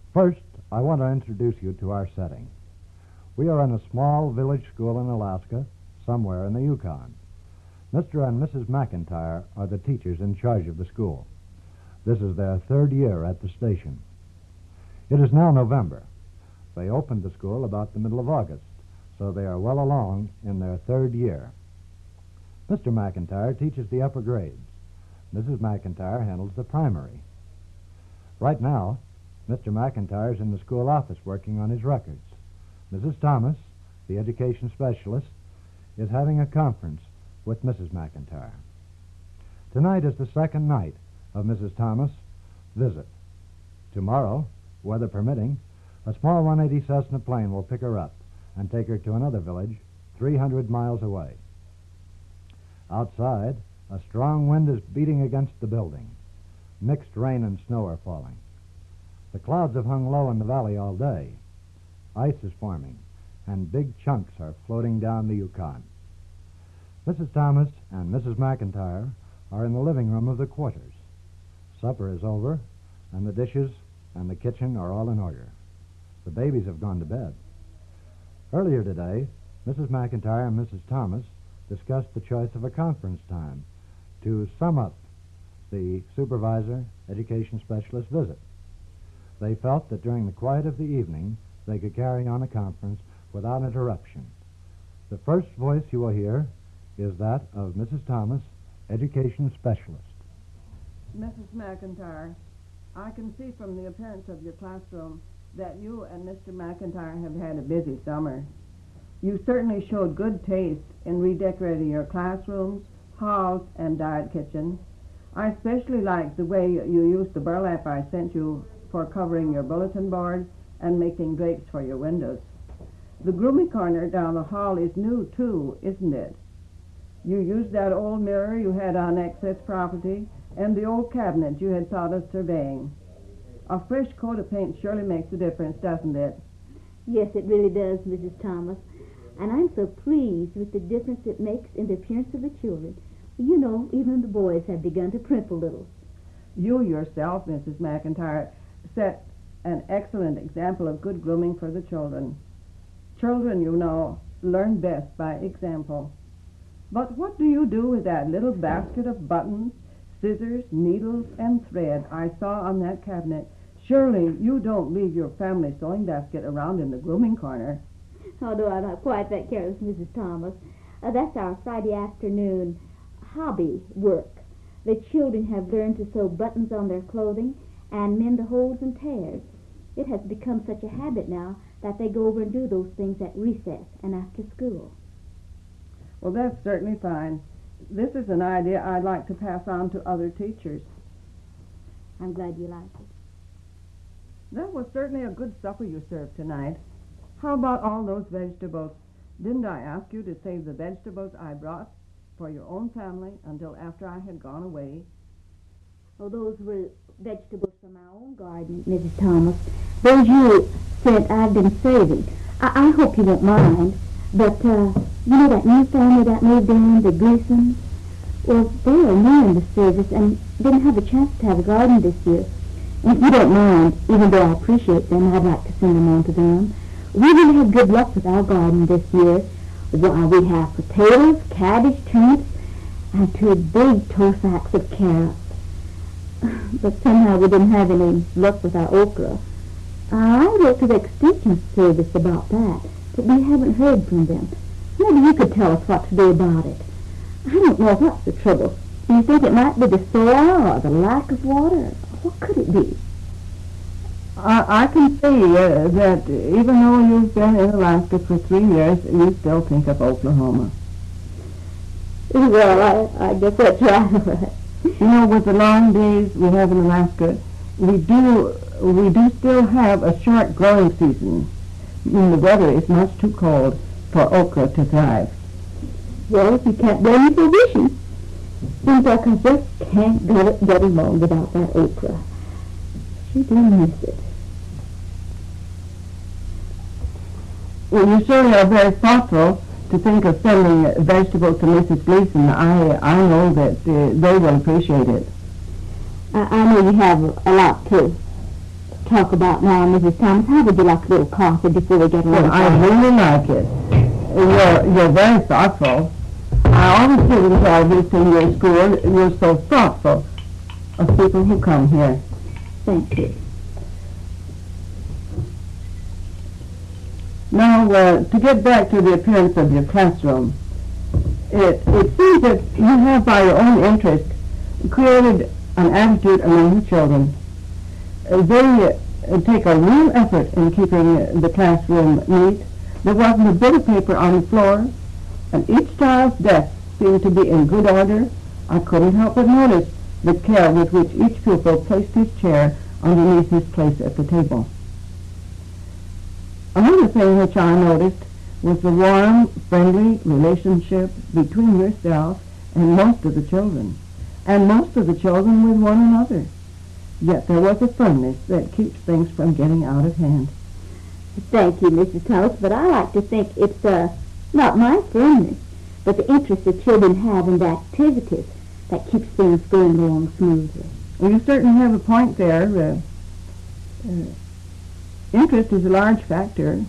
First, I want to introduce you to our setting. We are in a small village school in Alaska, somewhere in the Yukon. Mr. and Mrs. McIntyre are the teachers in charge of the school. This is their third year at the station. It is now November. They opened the school about the middle of August, so they are well along in their third year. Mr. McIntyre teaches the upper grades. Mrs. McIntyre handles the primary. Right now, Mr. McIntyre is in the school office working on his records. Mrs. Thomas, the education specialist, is having a conference with Mrs. McIntyre. Tonight is the second night of Mrs. Thomas' visit. Tomorrow, weather permitting, a small 180 Cessna plane will pick her up and take her to another village 300 miles away. Outside, a strong wind is beating against the building. Mixed rain and snow are falling. The clouds have hung low in the valley all day. Ice is forming, and big chunks are floating down the Yukon. Mrs. Thomas and Mrs. McIntyre are in the living room of the quarters. Supper is over, and the dishes and the kitchen are all in order. The babies have gone to bed. Earlier today, Mrs. McIntyre and Mrs. Thomas discussed the choice of a conference time to sum up the supervisor education specialist visit. They felt that during the quiet of the evening, they could carry on a conference without interruption. The first voice you will hear is that of Mrs. Thomas, education specialist. Mrs. McIntyre, I can see from the appearance of your classroom that you and Mr. McIntyre have had a busy summer. You certainly showed good taste in redecorating your classrooms, halls, and diet kitchen. I especially liked the way you used the burlap I sent you for covering your bulletin board and making drapes for your windows. The grooming corner down the hall is new, too, isn't it? You used that old mirror you had on excess property and the old cabinet you had thought of surveying. A fresh coat of paint surely makes a difference, doesn't it? Yes, it really does, Mrs. Thomas. And I'm so pleased with the difference it makes in the appearance of the children. You know, even the boys have begun to primp a little. You yourself, Mrs. McIntyre, set an excellent example of good grooming for the children. Children, you know, learn best by example. But what do you do with that little basket of buttons, scissors, needles, and thread I saw on that cabinet? Surely you don't leave your family sewing basket around in the grooming corner. Although I'm not quite that careless, Mrs. Thomas. That's our Friday afternoon hobby work. The children have learned to sew buttons on their clothing and mend the holes and tears. It has become such a habit now that they go over and do those things at recess and after school. Well, that's certainly fine. This is an idea I'd like to pass on to other teachers. I'm glad you like it. That was certainly a good supper you served tonight. How about all those vegetables? Didn't I ask you to save the vegetables I brought for your own family until after I had gone away? Oh, those were vegetables from our own garden, Mrs. Thomas. Those you said I've been saving. I hope you won't mind. But, you know that new family that moved in, the Gleasons? Well, they are new in the service and didn't have a chance to have a garden this year. And if you don't mind, even though I appreciate them, I'd like to send them on to them. We really had good luck with our garden this year. Why, we have potatoes, cabbage, turnips, and 2 big toe sacks of carrots. But somehow we didn't have any luck with our okra. I wrote to the Extension Service about that, but we haven't heard from them. Maybe you could tell us what to do about it. I don't know what's the trouble. Do you think it might be the soil or the lack of water? What could it be? I can see that even though you've been in Alaska for 3 years, you still think of Oklahoma. Well, I guess that's right. You know, with the long days we have in Alaska, we do still have a short growing season when the weather is much too cold for okra to thrive. Well, if you can't blame me for wishing. Seems like I just can't get along without that okra. She do miss it. Well, you surely are very thoughtful to think of sending vegetables to Mrs. Gleason. I know that they will appreciate it. I know you have a lot, too. talk about now, Mrs. Thomas? How would you like a little coffee before we get Well, along? I really like it. You're very thoughtful. I always hear in this in your school, you're so thoughtful of people who come here. Thank you. Now, to get back to the appearance of your classroom, it seems that you have, by your own interest, created an attitude among the children. They take a real effort in keeping the classroom neat. There wasn't a bit of paper on the floor, and each child's desk seemed to be in good order. I couldn't help but notice the care with which each pupil placed his chair underneath his place at the table. Another thing which I noticed was the warm, friendly relationship between yourself and most of the children, and most of the children with one another. Yet there was a firmness that keeps things from getting out of hand. Thank you, Mrs. Thomas, but I like to think it's not my firmness, but the interest the children have in the activities that keeps things going along smoothly. Well, you certainly have a point there. Interest is a large factor.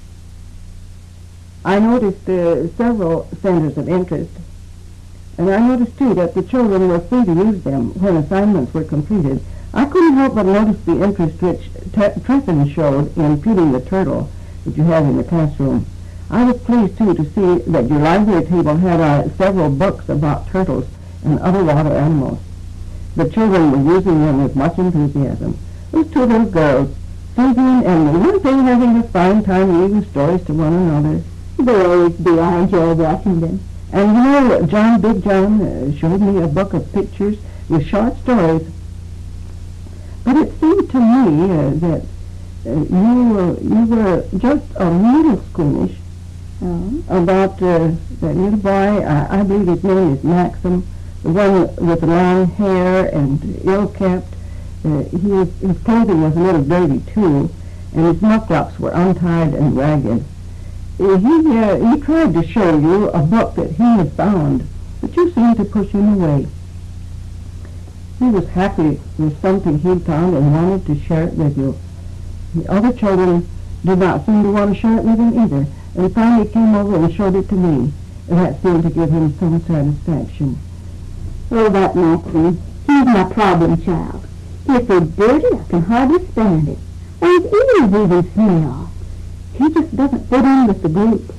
I noticed several centers of interest, and I noticed, too, that the children were free to use them when assignments were completed. I couldn't help but notice the interest which Treffin showed in feeding the turtle that you have in the classroom. I was pleased, too, to see that your library table had several books about turtles and other water animals. The children were using them with much enthusiasm. Those two little girls, Susie and Emily, weren't they having a fine time reading stories to one another? They always do. I enjoy watching them. And you know, Big John showed me a book of pictures with short stories. But it seemed to me that you were just a little squeamish about that little boy. I believe his name is Maxim, the one with the long hair and ill-kept. His clothing was a little dirty, too, and his knuckles were untied and ragged. He tried to show you a book that he had found, but you seemed to push him away. He was happy with something he'd found and wanted to share it with you. The other children did not seem to want to share it with him either, and finally came over and showed it to me, and that seemed to give him some satisfaction. Oh, that Maxim. He's my problem child. He's so dirty I can hardly stand it. And his ears even smell. He just doesn't fit in with the group.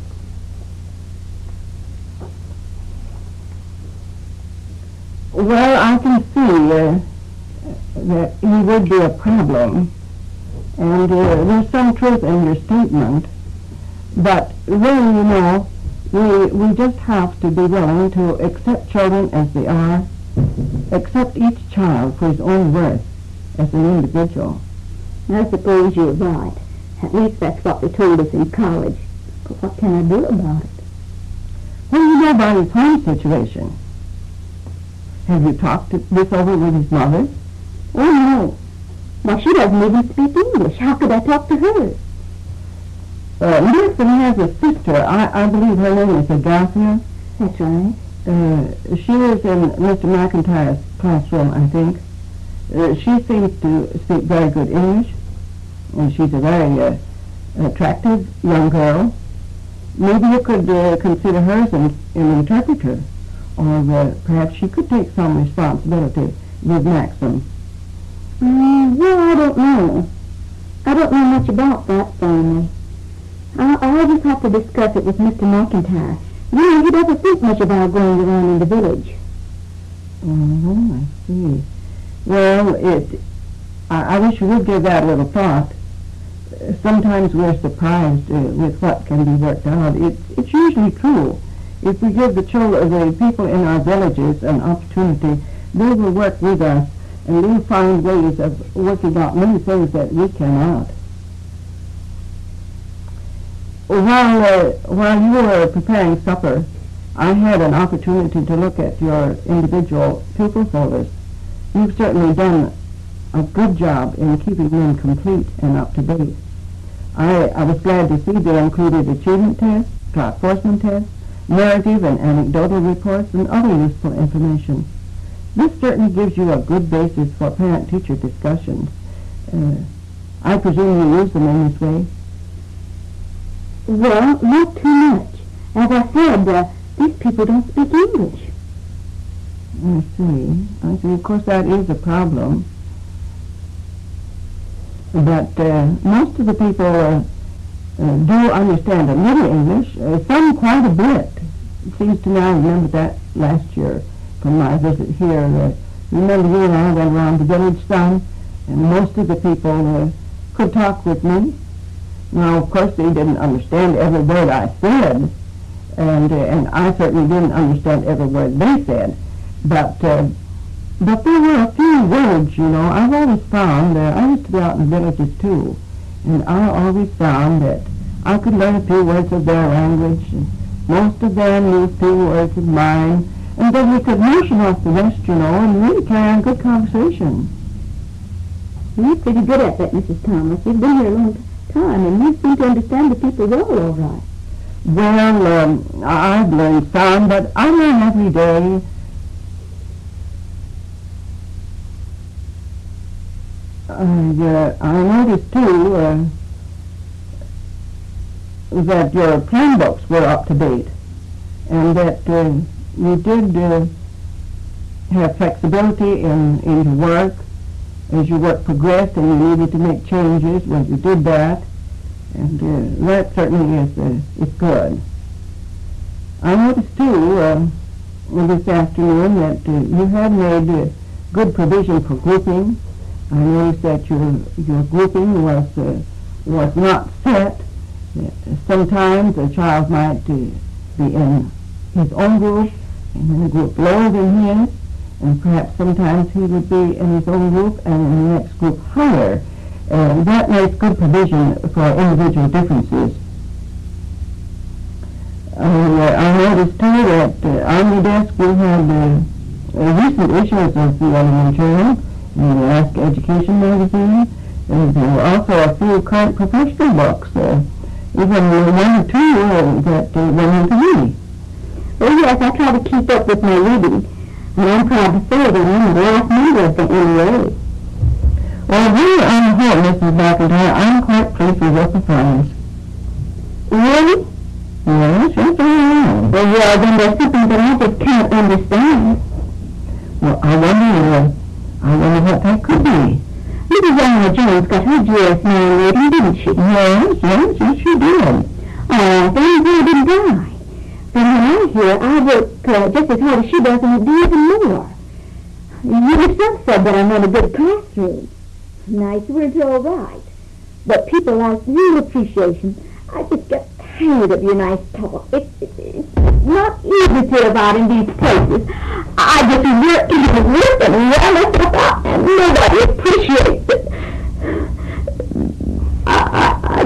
Well, I can see that he would be a problem, and there's some truth in your statement, but really, you know, we just have to be willing to accept children as they are, accept each child for his own worth as an individual. I suppose you're right. At least that's what they told us in college. But what can I do about it? What do you know about his home situation? Have you talked this over with his mother? Oh, no. Why, she doesn't even speak English. How could I talk to her? Maxim has a sister. I believe her name is Agathia. That's right. She is in Mr. McIntyre's classroom, I think. She seems to speak very good English, and she's a very attractive young girl. Maybe you could consider her as an interpreter, or perhaps she could take some responsibility with Maxim. Well, I don't know. I don't know much about that family. I'll just have to discuss it with Mr. McIntyre. You know, he doesn't think much about going around in the village. Oh, I see. Well, I wish you would give that a little thought. Sometimes we're surprised with what can be worked out. It's usually true. If we give the people in our villages an opportunity, they will work with us, and we'll find ways of working out many things that we cannot. While you were preparing supper, I had an opportunity to look at your individual pupil folders. You've certainly done a good job in keeping them complete and up to date. I was glad to see they included achievement tests, class enforcement tests, narrative and anecdotal reports, and other useful information. This certainly gives you a good basis for parent-teacher discussions. I presume you use them in this way? Well, not too much. As I said, these people don't speak English. I see. Of course, that is a problem. But most of the people do understand a little English, some quite a bit. It seems to me I remember that last year from my visit here. Remember you and I went around the village some, and most of the people could talk with me. Now, of course, they didn't understand every word I said, and I certainly didn't understand every word they said. But there were a few words, you know. I've always found, I used to be out in the villages too, and I always found that I could learn a few words of their language, and most of them knew a few words of mine, and then we could motion off the rest, you know, and really carry on good conversation. You're pretty good at that, Mrs. Thomas. You've been here a long time, and you seem to understand the people well, all right. Well, I've learned some, but I learn every day. I noticed, too, that your plan books were up to date, and that you did have flexibility in your work. As your work progressed and you needed to make changes, well, you did that, and that certainly is good. I noticed, too, this afternoon that you had made good provision for grouping. I noticed that your grouping was not set. Sometimes a child might be in his own group, and in a group lower than his, and perhaps sometimes he would be in his own group and in the next group higher. That makes good provision for individual differences. I noticed, too, that on your desk we had recent issues of the Element Journal and the Ask Education magazine, and there were also a few current professional books, even one or two that went into me. Oh, yes, I try to keep up with my reading, and I'm proud to say that I'm the last member of the NEA. Well, really, on the whole, Mrs. McIntyre, I'm quite pleased with your performance. Really? Yes, I am. Well, yeah, then there's something that I just can't understand. Well, I wonder what that could be. Mrs. Eleanor Jones got her GS9 rating, didn't she? Yes, she did. Oh, then Vera didn't die. From when I'm here, I work just as hard as she does and do even more. You yourself said that I'm in a good classroom. Nice words are all right. But people like real appreciation. I just get tired of your nice talk. It's not easy to get about in these places. I just work and run about, and nobody appreciates it. I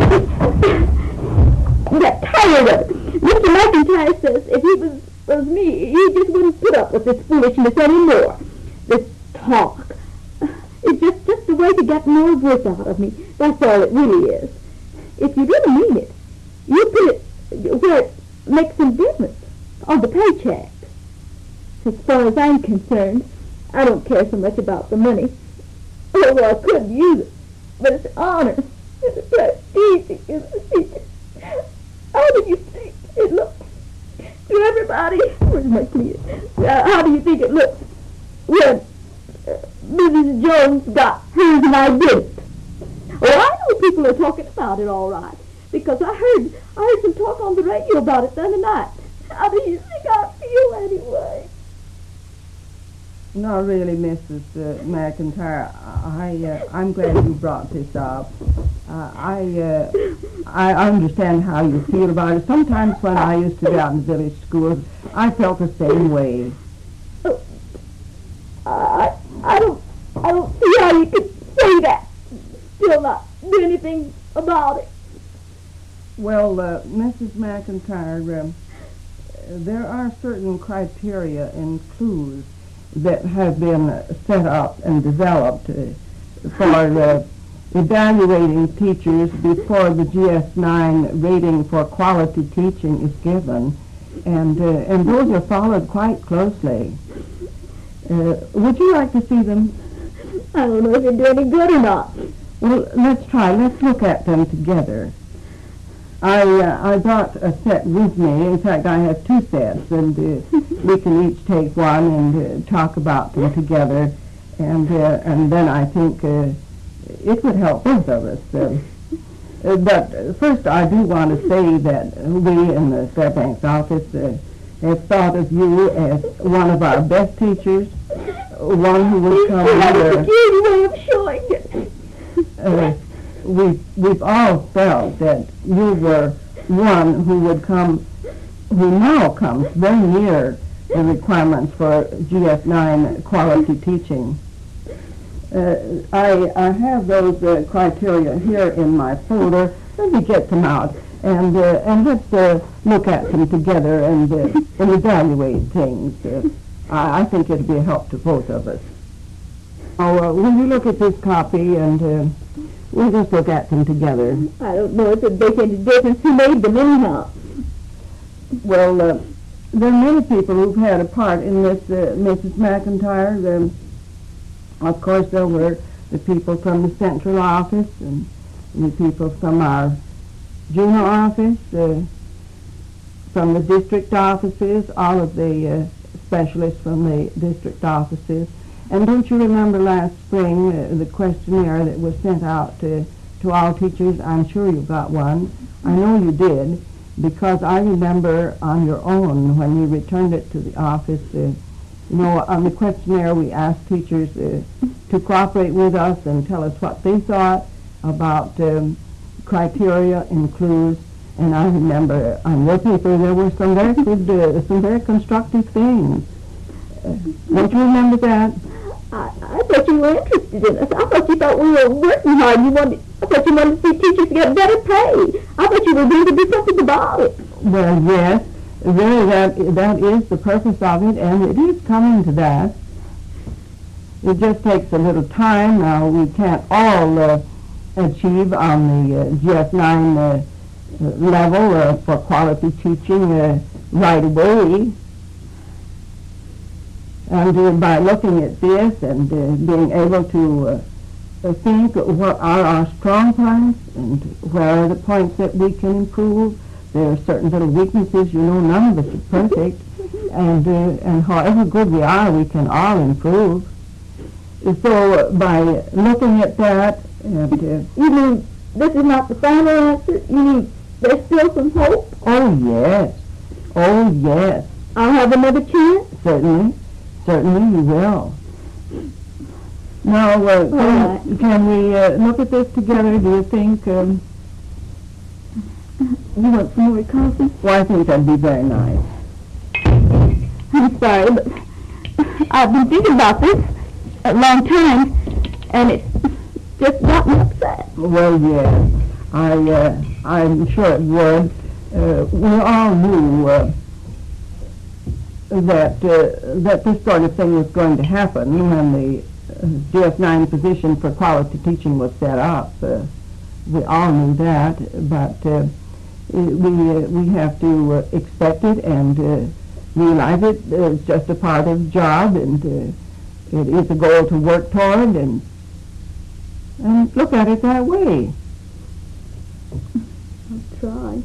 get tired of it. Mr. McIntyre says if he was me, he just wouldn't put up with this foolishness anymore. This talk. It's just a way to get more work out of me. That's all it really is. If you really mean it, you put it where it makes some difference on the paycheck. As far as I'm concerned, I don't care so much about the money. Although I could use it. But it's honor. It's prestige. How do you think it looks to everybody? Where's my clear? How do you think it looks when Mrs. Jones got hers and I didn't? Well, I know people are talking about it all right, because I heard some talk on the radio about it the other night. How do you think I feel anyway? No, really, Mrs. McIntyre, I'm glad you brought this up. I understand how you feel about it. Sometimes when I used to be out in the village schools, I felt the same way. I don't see how you could say that, still not do anything about it. Well, Mrs. McIntyre, there are certain criteria and clues that have been set up and developed for evaluating teachers before the GS9 rating for quality teaching is given, and those are followed quite closely. Would you like to see them? I don't know if they do any good or not. Well, let's try. Let's look at them together. I brought a set with me. In fact, I have 2 sets, and we can each take one and talk about them together. And then I think it would help both of us. But first, I do want to say that we in the Fairbanks office have thought of you as one of our best teachers, one who would come here. Way of showing it. We've all felt that you were one who would come, who now comes very near the requirements for GS9 quality teaching. I have those criteria here in my folder. Let me get them out, and let's look at them together and evaluate things. I think it'll be a help to both of us. Now, will you look at this copy, and we'll just look at them together. I don't know if it makes any difference who made them anyhow. Well, there are many people who've had a part in this, Mrs. McIntyre. Of course, there were the people from the central office and the people from our junior office, from the district offices, all of the specialists from the district offices. And don't you remember last spring the questionnaire that was sent out to all teachers? I'm sure you got one. I know you did, because I remember on your own when you returned it to the office, on the questionnaire we asked teachers to cooperate with us and tell us what they thought about criteria and clues. And I remember on your paper there were some very good, some very constructive things. Don't you remember that? I thought you were interested in us. I thought you thought we were working hard. I thought you wanted to see teachers get better pay. I thought you were going to do something about it. Well, yes, really, that is the purpose of it, and it is coming to that. It just takes a little time. Now, we can't all achieve on the GS9 level for quality teaching right away. And by looking at this and being able to think what are our strong points and where are the points that we can improve. There are certain little weaknesses, none of us is perfect. And however good we are, we can all improve. So by looking at that, you mean this is not the final answer? You mean there's still some hope? Oh, yes. Oh, yes. I'll have another chance? Certainly. Certainly you will. Now, can we look at this together? Do you think... you want some more coffee? Well, I think that'd be very nice. I'm sorry, but I've been thinking about this a long time, and it's just got me upset. Well, yes. I'm sure it would. We all knew... that this sort of thing was going to happen when the GS9 position for quality teaching was set up. We all knew that, but we have to expect it and realize it. It's just a part of the job, and it is a goal to work toward, and look at it that way. I'll try.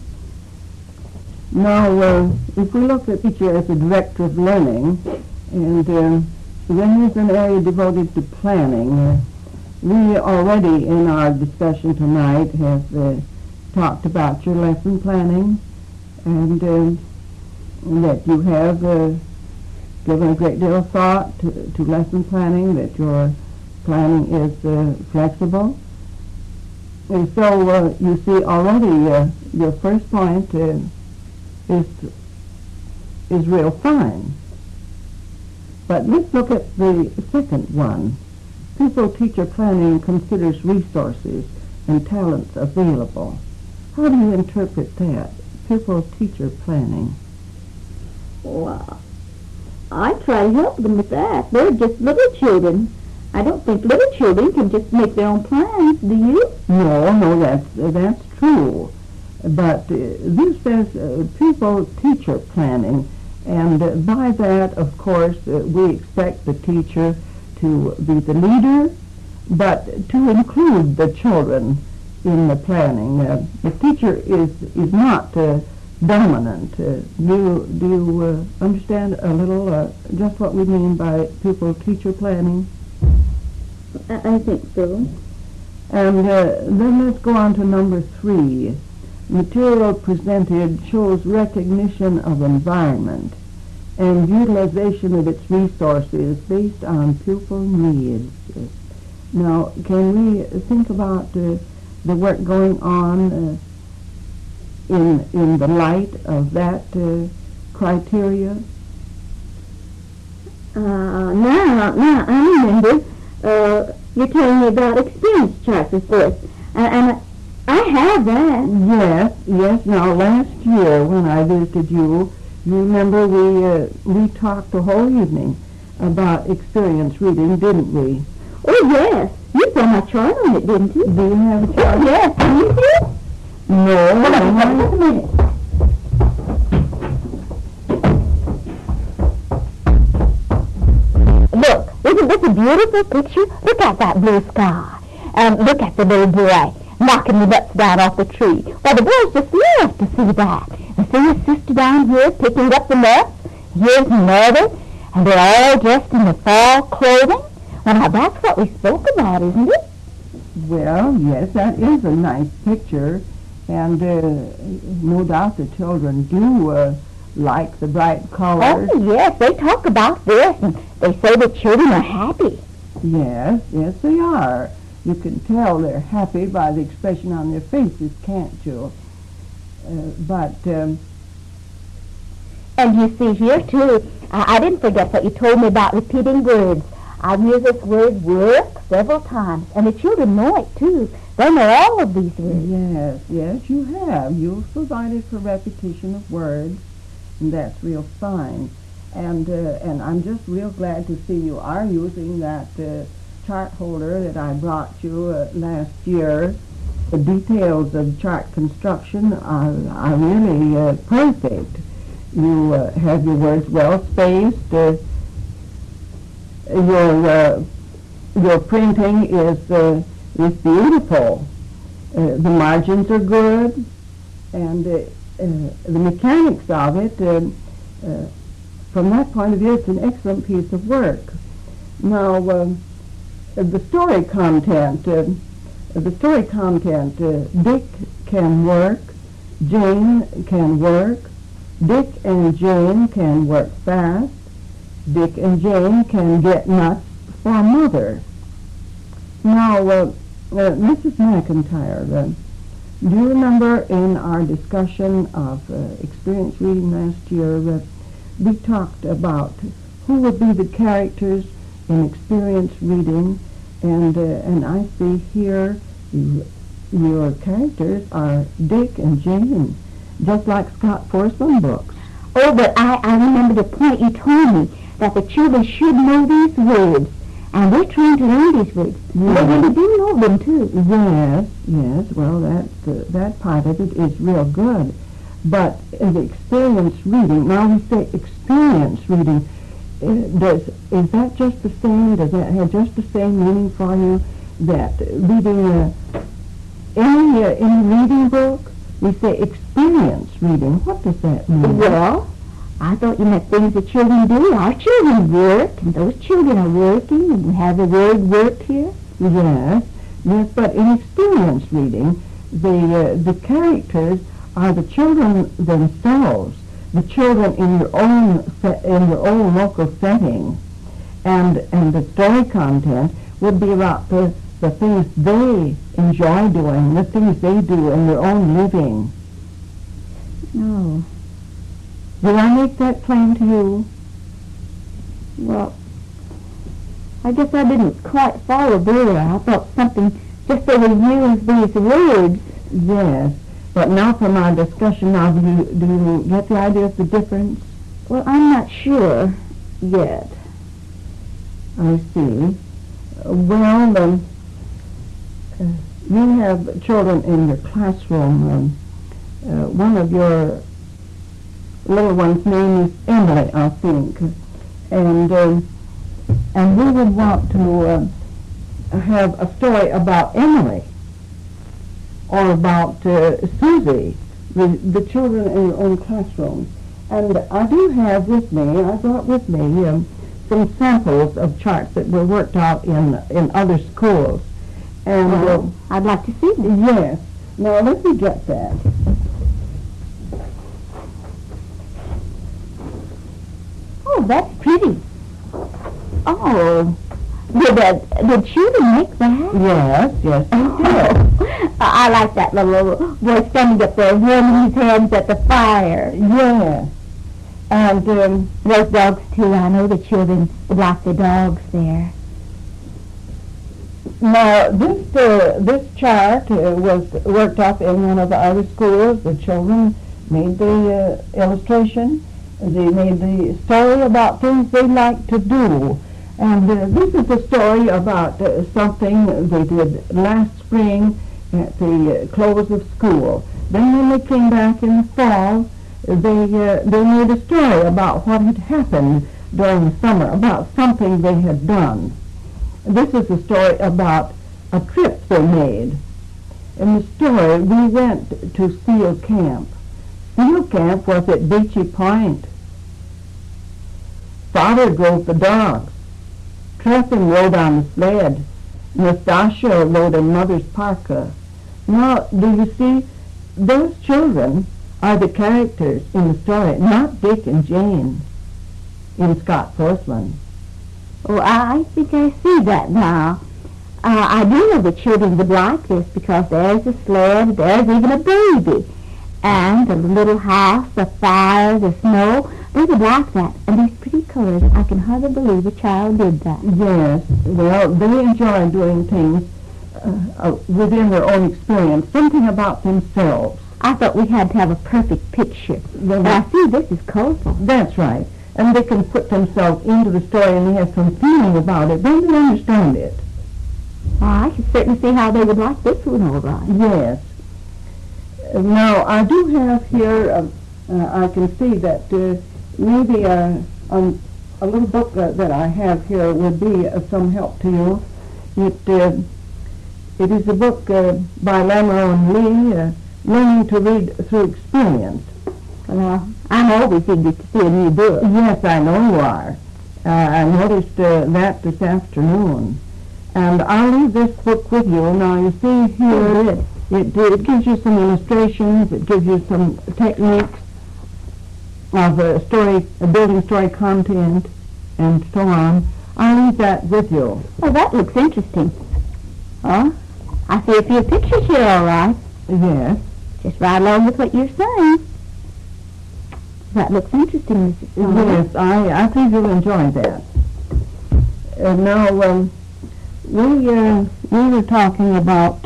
Now, if we look at teacher as a director of learning, and then here's an area devoted to planning. We already, in our discussion tonight, have talked about your lesson planning, and that you have given a great deal of thought to lesson planning, that your planning is flexible. And so you see already your first point is real fine. But let's look at the second one. Pupil-teacher planning considers resources and talents available. How do you interpret that? Pupil-teacher planning. Well, I try to help them with that. They're just little children. I don't think little children can just make their own plans, do you? No, that's true. But this says pupil-teacher planning, and by that, of course, we expect the teacher to be the leader, but to include the children in the planning. The teacher is not dominant. Do you understand a little just what we mean by pupil-teacher planning? I think so. And then let's go on to number 3. Material presented shows recognition of environment and utilization of its resources based on pupil needs. Now, can we think about the work going on in the light of that criteria? Now, I remember you're telling me about experience charts, of course. And I have that. Yes. Now, last year when I visited you, you remember we talked the whole evening about experience reading, didn't we? Oh, yes. You saw my chart on it, didn't you? Do you have a chart? Yes. Do you see it? No. Hold on just a minute. Look, isn't this a beautiful picture? Look at that blue sky. And look at the little boy knocking the nuts down off the tree. Well, the boys just love to see that. And see his sister down here picking up the nuts. Here's mother. And they're all dressed in the fall clothing. Well, now, that's what we spoke about, isn't it? Well, yes, that is a nice picture. And no doubt the children do like the bright colors. Oh, yes, they talk about this, and they say the children are happy. Yes, they are. You can tell they're happy by the expression on their faces, can't you? And you see here, too, I didn't forget what you told me about repeating words. I've used this word work several times, and the children know it, too. They know all of these words. Yes, you have. You've provided for repetition of words, and that's real fine. And I'm just real glad to see you are using that chart holder that I brought you last year. The details of chart construction are really perfect. You have your words well spaced. Your printing is beautiful. The margins are good, and the mechanics of it, from that point of view, it's an excellent piece of work. Now, the story content, Dick can work, Jane can work, Dick and Jane can work fast, Dick and Jane can get nuts for mother. Now, Mrs. McIntyre, do you remember in our discussion of experience reading last year, we talked about who would be the characters in experience reading, and I see here your characters are Dick and Jane, just like Scott Forsman books. Oh, but I remember the point you told me, that the children should know these words, and they're trying to learn these words. Yes. They really do know them, too. Yes, well, that part of it is real good. But the experience reading, now we say experience reading, is that just the same? Does that have just the same meaning for you that reading any reading book, we say experience reading? What does that mean? Well, I thought you meant things the children do. Our children work, and those children are working, and we have the word work here. Yes, but in experience reading, the characters are the children themselves, the children in your own local setting, and the story content would be about the things they enjoy doing, the things they do in their own living. No. Did I make that plain to you? Well, I guess I didn't quite follow there. I thought something, just they would use these words. Yes, but now from our discussion now, do you get the idea of the difference? Well, I'm not sure yet. I see. Well, you have children in your classroom. One of your little one's name is Emily, I think, and we would want to have a story about Emily or about Susie, the children in your own classroom. And I do have with me, I brought with me some samples of charts that were worked out in other schools. And I'd like to see them. Yes. Now let me get that. Oh, that's pretty. Oh, did children make that? Yes, they did. I like that little boy standing up there warming his hands at the fire. Yes. And those dogs, too. I know the children would like the dogs there. Now, this chart was worked up in one of the other schools. The children made the illustration. They made the story about things they like to do. And this is a story about something they did last spring at the close of school. Then when they came back in the fall, they made a story about what had happened during the summer, about something they had done. This is a story about a trip they made. In the story, we went to Seal Camp. Seal Camp was at Beachy Point. Father drove the dogs. Treffin rode on the sled. Nastasia rode in Mother's parka. Now, do you see, those children are the characters in the story, not Dick and Jane in Scott Porcelain. Oh, I think I see that now. I do know the children would like this because there's a sled, there's even a baby, and the little house, the fire, the snow. They would like that, and these pretty colors. I can hardly believe a child did that. Yes, well, they enjoy doing things within their own experience, something about themselves. I thought we had to have a perfect picture. But I see this is colorful. That's right. And they can put themselves into the story and they have some feeling about it. Then they understand it. Oh, I can certainly see how they would like this one all right. Yes. Now, I do have here, I can see that maybe a little book that I have here would be of some help to you. It is a book by Lamoureux and Lee, Learning to Read Through Experience. Well, I'm always eager to see a new book. Yes, I know you are. I noticed that this afternoon. And I'll leave this book with you. Now, you see here, it gives you some illustrations, it gives you some techniques of building story content, and so on. I'll leave that with you. Oh, that looks interesting. Oh, I see a few pictures here, all right. Yes. Just right along with what you're saying. That looks interesting, Mrs. Silver. Yes, I think you'll enjoy that. Now, we were talking about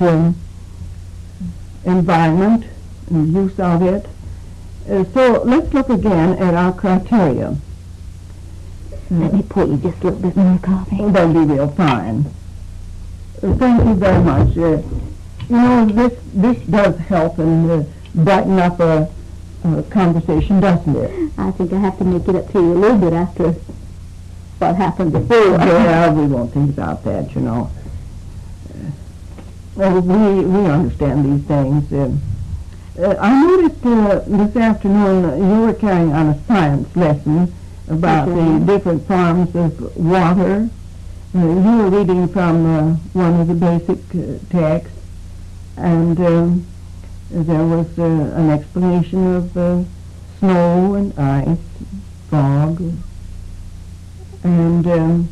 environment and use of it. So let's look again at our criteria. Let me pour you just a little bit more coffee. That'll be real fine. Thank you very much. This does help and brighten up a conversation, doesn't it? I think I have to make it up to you a little bit after what happened before. Well, we won't think about that, you know. We understand these things. I noticed this afternoon you were carrying on a science lesson about the different forms of water. You were reading from one of the basic texts, and there was an explanation of snow and ice, fog, and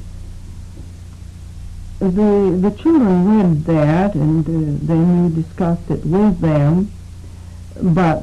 the children read that, and then we discussed it with them, but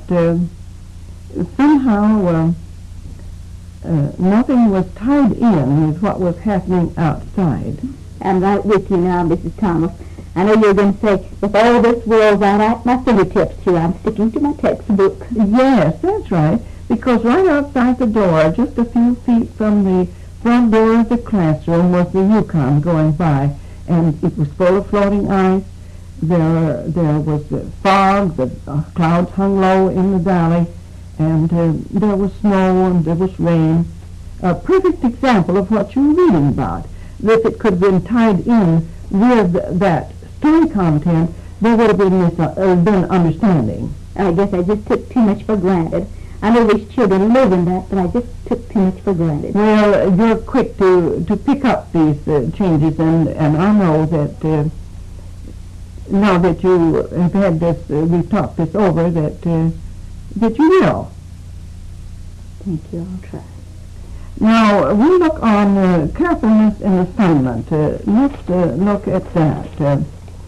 somehow nothing was tied in with what was happening outside. I'm right with you now, Mrs. Thomas. I know you're going to say, with all this world right at my fingertips here, I'm sticking to my textbook. Yes, that's right, because right outside the door, just a few feet from the front door of the classroom, was the Yukon going by, and it was full of floating ice. There was fog, the clouds hung low in the valley, and there was snow and there was rain. A perfect example of what you were reading about. If it could have been tied in with that story content, there would have been understanding. I guess I just took too much for granted. I know these children live in that, but I just took too much for granted. Well, you're quick to pick up these changes, and I know that now that you have had this, we've talked this over, that you will. Thank you, I'll try. Now, we look on carefulness in assignment. Let's look at that.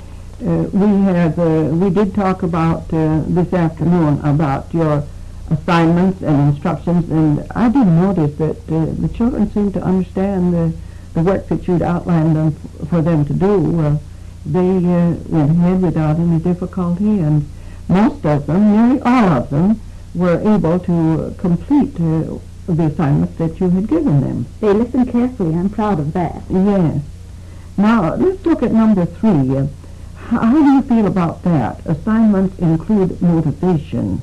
We did talk about this afternoon about your assignments and instructions, and I did notice that the children seemed to understand the work that you'd outlined for them to do. They went ahead without any difficulty, and most of them, nearly all of them, were able to complete the assignments that you had given them. They listened carefully. I'm proud of that. Yes. Now, let's look at number 3. How do you feel about that? Assignments include motivation.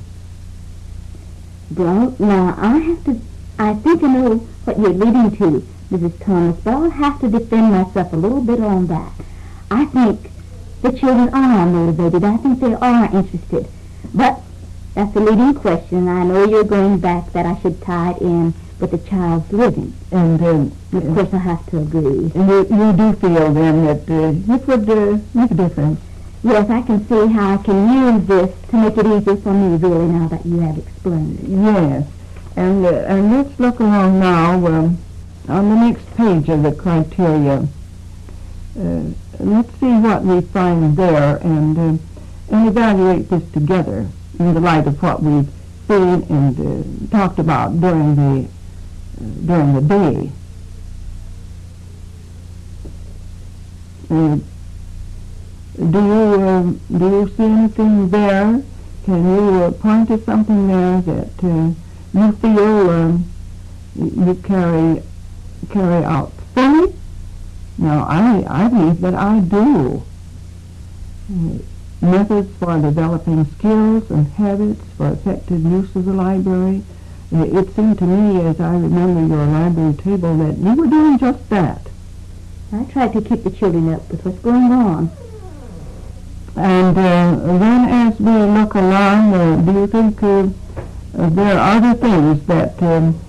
Well, now, I think I know what you're leading to, Mrs. Thomas, but I'll have to defend myself a little bit on that. I think the children are motivated. I think they are interested. But that's a leading question. I know you're going back that I should tie it in with the child's living. And, of course, I have to agree. And you do feel, then, that it would make a difference? Yes, I can see how I can use this to make it easier for me, really, now that you have explained it. Yes. And let's look along now on the next page of the criteria. Let's see what we find there and evaluate this together in the light of what we've seen and talked about during the day. Do you see anything there? Can you point to something there that you feel you carry out fully? Now, I believe that I do. Methods for developing skills and habits for effective use of the library. It seemed to me, as I remember your library table, that you were doing just that. I tried to keep the children up with what's going on. And then as we look along, do you think there are other things that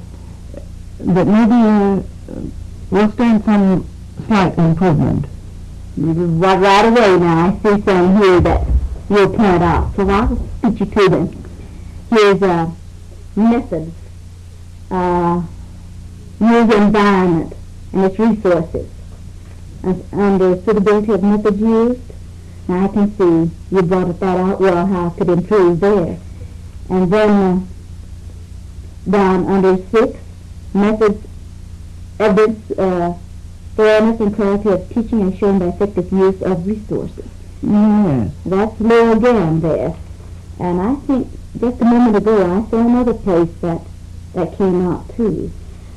maybe will stand some slight improvement? Right away now, I see some here that you'll point out. So I'll speak you to them. Here's methods, use environment and its resources. Under suitability of methods used, now I can see you brought that out well, how I could improve there. And then down under 6, methods, evidence, fairness and clarity of teaching and showing the effective use of resources. Yes. That's low again there. And I think just a moment ago I saw another place that came out too.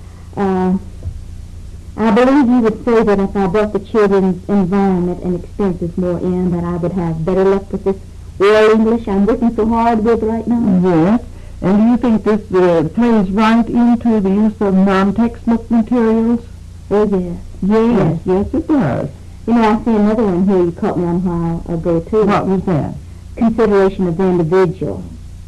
I believe you would say that if I brought the children's environment and experiences more in, that I would have better luck with this world English I'm working so hard with right now. Yes. And do you think this plays right into the use of non-textbook materials? Oh, yes. Yes, it does. You know, I see another one here you caught me on a while ago, too. What was that? Consideration of the individual.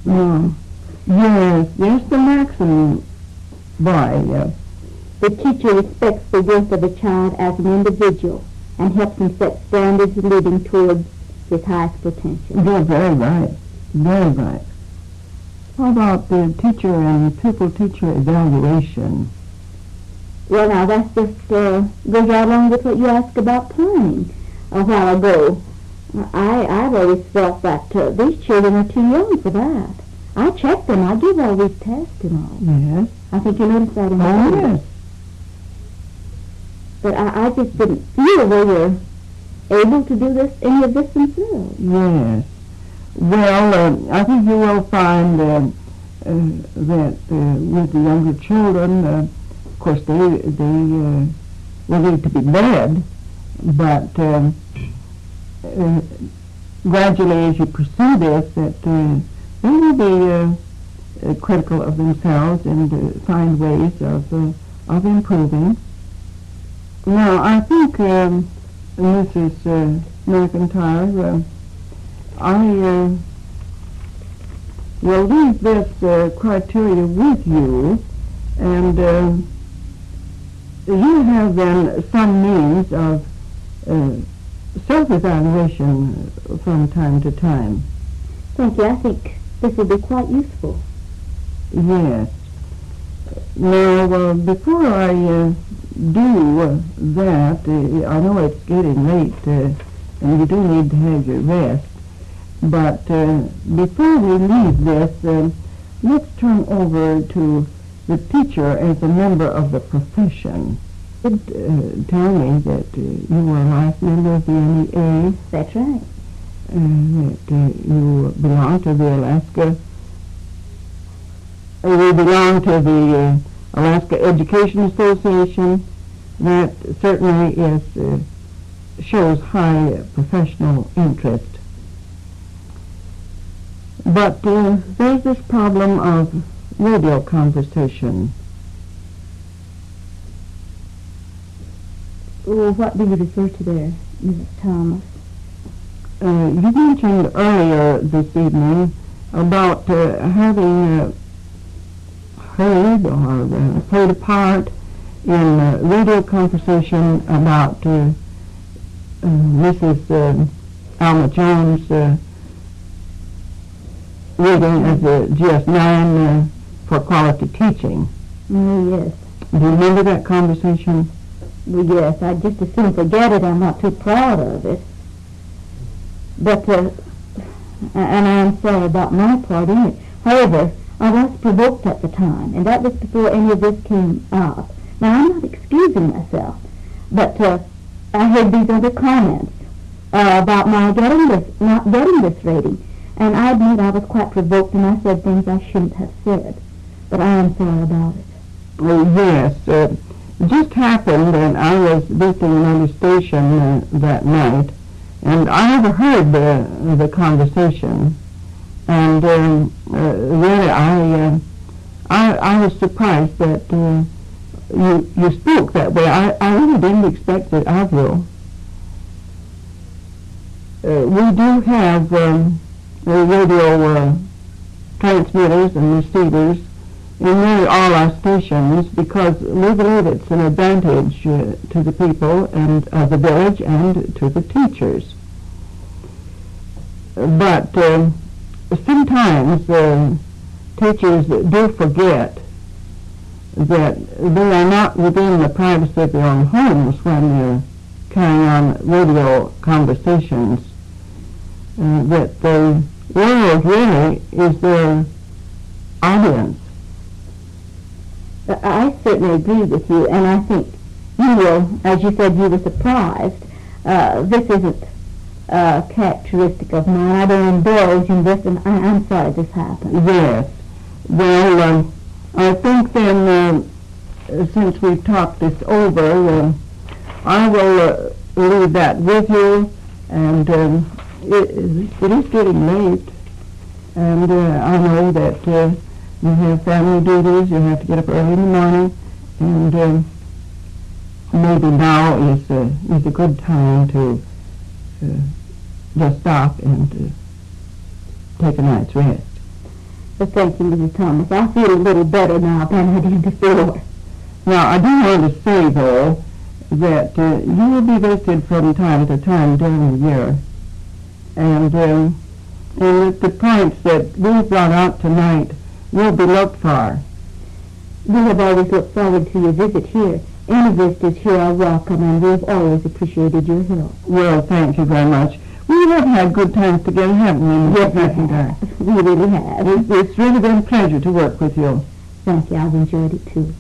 Yes, the maximum boy. The teacher respects the worth of a child as an individual and helps him set standards leading towards his highest potential. You're very right. Very right. How about the teacher and pupil-teacher evaluation? Well, now, that's just goes right along with what you asked about planning a while ago. I've always felt that these children are too young for that. I check them. I give all these tests and all. Yes. I think you noticed that in the Oh, yes. But I just didn't feel they were able to do any of this themselves. Yes. Well, I think you will find that with the younger children, of course, they will need to be led, but gradually as you pursue this, that they will be critical of themselves and find ways of improving. Now, I think Mrs. McIntyre, I will leave this criteria with you, and you have then some means of self-evaluation from time to time. Thank you. I think this will be quite useful. Yes. Now, before I do that, I know it's getting late, and you do need to have your rest, but before we leave this, let's turn over to the teacher as a member of the profession. Tell me that you were a life member of the NEA. That's right. That you belong to the Alaska. You belong to the Alaska Education Association. That certainly is shows high professional interest. But there's this problem of radio conversation. Well, what do you refer to there, Mrs. Thomas? You mentioned earlier this evening about having heard or played a part in radio conversation about Mrs. Alma Jones reading as a GS9 for quality teaching. Oh, yes. Do you remember that conversation? Well, yes, I just as soon forget it. I'm not too proud of it. But, and I'm sorry about my part in it. However, I was provoked at the time, and that was before any of this came up. Now, I'm not excusing myself, but I heard these other comments about my not getting this rating, and I admit I was quite provoked, and I said things I shouldn't have said. But I am sorry about it. Oh, yes. It just happened, and I was visiting another station that night, and I overheard the conversation, and really I was surprised that you spoke that way. I really didn't expect it of you. We do have radio transmitters and receivers in nearly all our stations because we believe it's an advantage to the people and of the village and to the teachers. But sometimes teachers do forget that they are not within the privacy of their own homes when they're carrying on radio conversations, that the world really is their audience. I certainly agree with you, and I think you will, as you said, you were surprised. This isn't characteristic of mine. I don't indulge in this, and I'm sorry this happened. Yes. Well, I think then, since we've talked this over, I will leave that with you, and it is getting late, and I know that you have family duties, you have to get up early in the morning, and maybe now is a good time to just stop and take a night's rest. Well, thank you, Mrs. Thomas. I feel a little better now than I did before. Now, I do want to say, though, that you will be visited from time to time during the year, and the points that we brought out tonight will be looked for. We have always looked forward to your visit here. Any visitors here are welcome, and we've always appreciated your help. Well, thank you very much. We have had good times together, haven't we, Mrs. McIntyre? We really have. It's really been a pleasure to work with you. Thank you. I've enjoyed it, too.